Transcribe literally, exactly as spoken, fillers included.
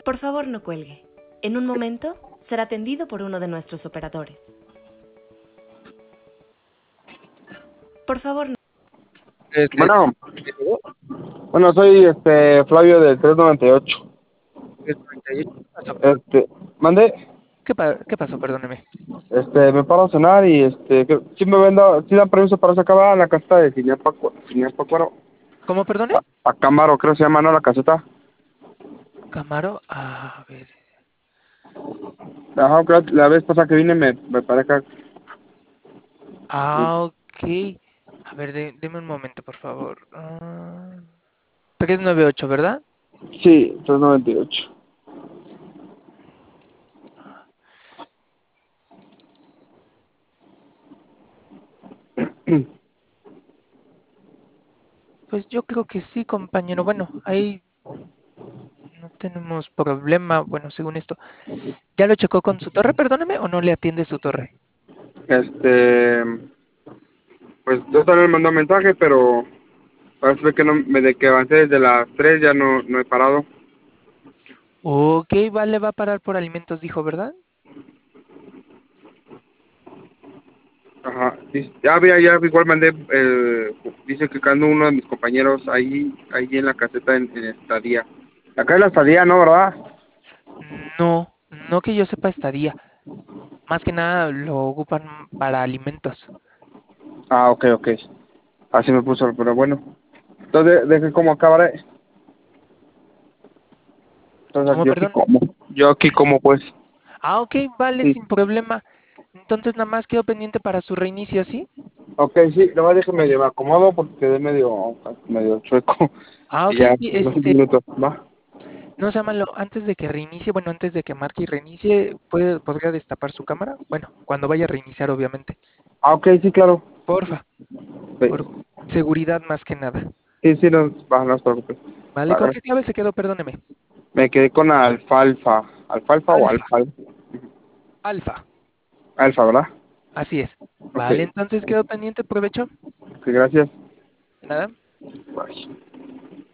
Por favor, no cuelgue. En un momento será atendido por uno de nuestros operadores. Por favor, no... Este, Bueno, ¿llegó? bueno, soy este Flavio del tres noventa y ocho. ¿El noventa y ocho? ¿Qué pasó? Este, mandé, ¿Qué, pa- qué pasó? Perdóneme. este, me paro a cenar y este, que, sí me ven, da- sí dan permiso para sacar a la caseta de Cinepacuaro, ¿Cómo, perdone? a, a Camaro, creo que se llama, ¿no? La caseta. Camaro. A ver. Ajá, creo que la vez pasada que vine me, me parece que Ah, ok. A ver, de- deme un momento, por favor. Ah, tres noventa y ocho, ¿verdad? sí, tres noventa y ocho. Pues yo creo que sí, compañero. Bueno, ahí no tenemos problema. Bueno, según esto. ¿Ya lo checó con su torre, perdóneme, o no le atiende su torre? Este, pues yo también me mandó mensaje, pero parece que no, me de que avancé desde las tres ya no, no he parado. Ok, vale, va a parar por alimentos, dijo, ¿verdad? Ajá, dice- ya había, ya igual mandé, eh, dice que quedando uno de mis compañeros ahí, ahí en la caseta en, en estadía. Acá es la estadía, ¿no, verdad? No, no que yo sepa estadía. Más que nada lo ocupan para alimentos. Ah, ok, ok. Así me puso, pero bueno. Entonces, deje cómo acabaré. Entonces, ¿Cómo, yo aquí perdón? como. Yo aquí como, pues. Ah, ok, vale, Sí. sin problema. Entonces nada más quedo pendiente para su reinicio, ¿sí? Ok, sí, nomás déjeme medio me acomodo porque quedé medio, medio chueco. Ah, Y ok, ya, sí, unos cinco este, minutos, ¿va? no sea malo, antes de que reinicie, bueno, antes de que marque y reinicie, ¿puede, podría destapar su cámara? Bueno, cuando vaya a reiniciar, obviamente. Ah, ok, sí, claro. Porfa, por Sí, seguridad más que nada. sí, sí, no, va, no se preocupe. ¿Vale? Va, ¿Con qué gracias. clave se quedó? Perdóneme. Me quedé con alfalfa. ¿Alfalfa o Alfa, alfalfa? alfa. Alfa, ¿verdad? Así es. Ok, Vale, entonces quedo pendiente, provecho. ok, gracias. De nada. Bye.